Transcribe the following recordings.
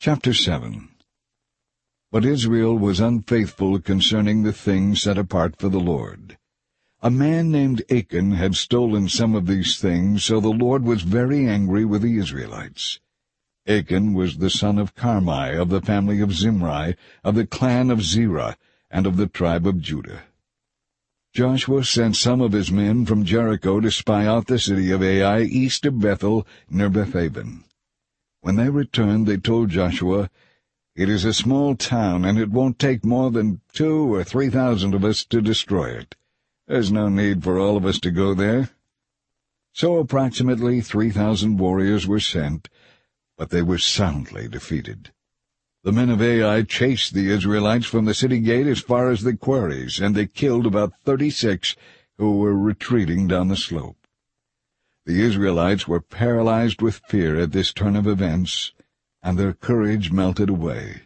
Chapter 7. But Israel was unfaithful concerning the things set apart for the Lord. A man named Achan had stolen some of these things, so the Lord was very angry with the Israelites. Achan was the son of Carmi, of the family of Zimri, of the clan of Zerah, and of the tribe of Judah. Joshua sent some of his men from Jericho to spy out the city of Ai east of Bethel, near Bethaven. When they returned, they told Joshua, "It is a small town, and it won't take more than 2,000 or 3,000 of us to destroy it. There's no need for all of us to go there." So approximately 3,000 warriors were sent, but they were soundly defeated. The men of Ai chased the Israelites from the city gate as far as the quarries, and they killed about 36 who were retreating down the slope. The Israelites were paralyzed with fear at this turn of events, and their courage melted away.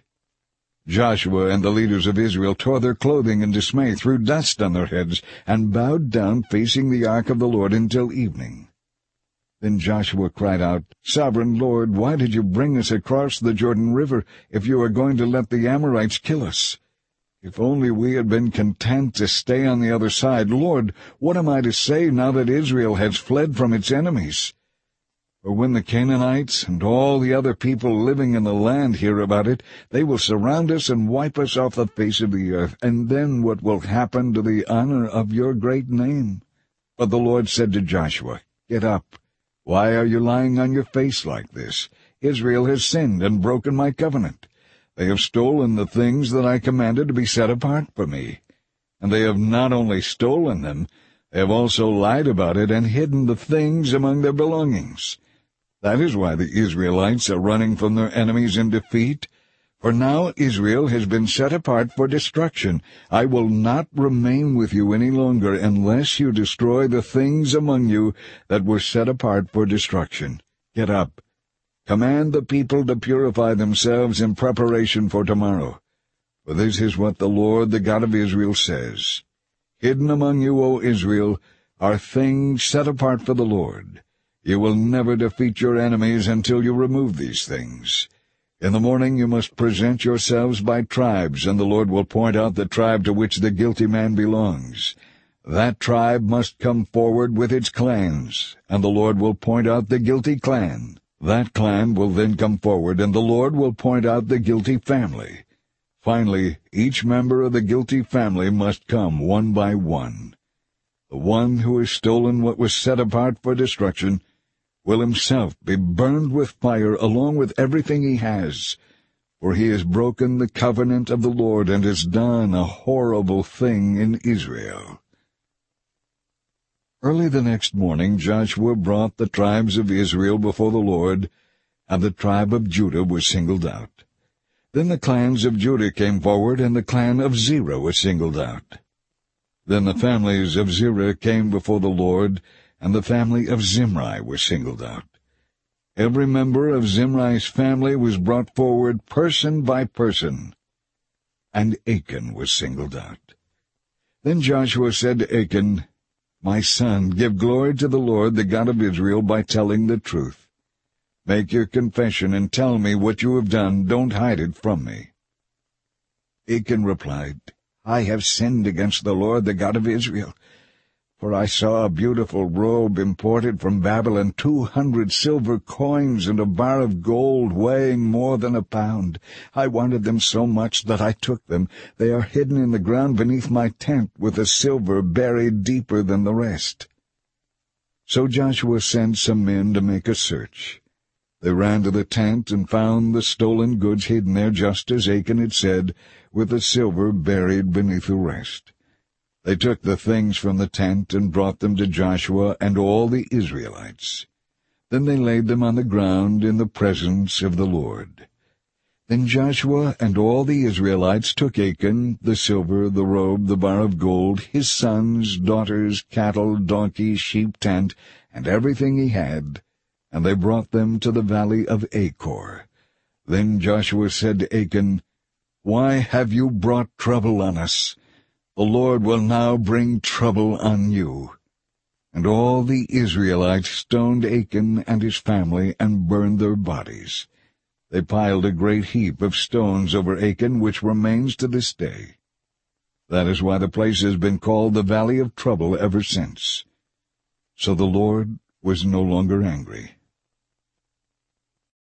Joshua and the leaders of Israel tore their clothing in dismay, threw dust on their heads, and bowed down facing the ark of the Lord until evening. Then Joshua cried out, "Sovereign Lord, why did you bring us across the Jordan River if you are going to let the Amorites kill us? If only we had been content to stay on the other side. Lord, what am I to say now that Israel has fled from its enemies? For when the Canaanites and all the other people living in the land hear about it, they will surround us and wipe us off the face of the earth. And then what will happen to the honor of your great name?" But the Lord said to Joshua, "Get up. Why are you lying on your face like this? Israel has sinned and broken my covenant. They have stolen the things that I commanded to be set apart for me. And they have not only stolen them, they have also lied about it and hidden the things among their belongings. That is why the Israelites are running from their enemies in defeat. For now Israel has been set apart for destruction. I will not remain with you any longer unless you destroy the things among you that were set apart for destruction. Get up. Command the people to purify themselves in preparation for tomorrow. For this is what the Lord, the God of Israel, says. Hidden among you, O Israel, are things set apart for the Lord. You will never defeat your enemies until you remove these things. In the morning you must present yourselves by tribes, and the Lord will point out the tribe to which the guilty man belongs. That tribe must come forward with its clans, and the Lord will point out the guilty clan. That clan will then come forward, and the Lord will point out the guilty family. Finally, each member of the guilty family must come one by one. The one who has stolen what was set apart for destruction will himself be burned with fire along with everything he has, for he has broken the covenant of the Lord and has done a horrible thing in Israel." Early the next morning Joshua brought the tribes of Israel before the Lord, and the tribe of Judah was singled out. Then the clans of Judah came forward, and the clan of Zerah was singled out. Then the families of Zerah came before the Lord, and the family of Zimri was singled out. Every member of Zimri's family was brought forward person by person, and Achan was singled out. Then Joshua said to Achan, "My son, give glory to the Lord, the God of Israel, by telling the truth. Make your confession and tell me what you have done. Don't hide it from me." Achan replied, "I have sinned against the Lord, the God of Israel. For I saw a beautiful robe imported from Babylon, 200 silver coins, and a bar of gold weighing more than a pound. I wanted them so much that I took them. They are hidden in the ground beneath my tent, with the silver buried deeper than the rest." So Joshua sent some men to make a search. They ran to the tent and found the stolen goods hidden there, just as Achan had said, with the silver buried beneath the rest. They took the things from the tent and brought them to Joshua and all the Israelites. Then they laid them on the ground in the presence of the Lord. Then Joshua and all the Israelites took Achan, the silver, the robe, the bar of gold, his sons, daughters, cattle, donkeys, sheep, tent, and everything he had, and they brought them to the valley of Achor. Then Joshua said to Achan, "Why have you brought trouble on us? The Lord will now bring trouble on you." And all the Israelites stoned Achan and his family and burned their bodies. They piled a great heap of stones over Achan, which remains to this day. That is why the place has been called the Valley of Trouble ever since. So the Lord was no longer angry.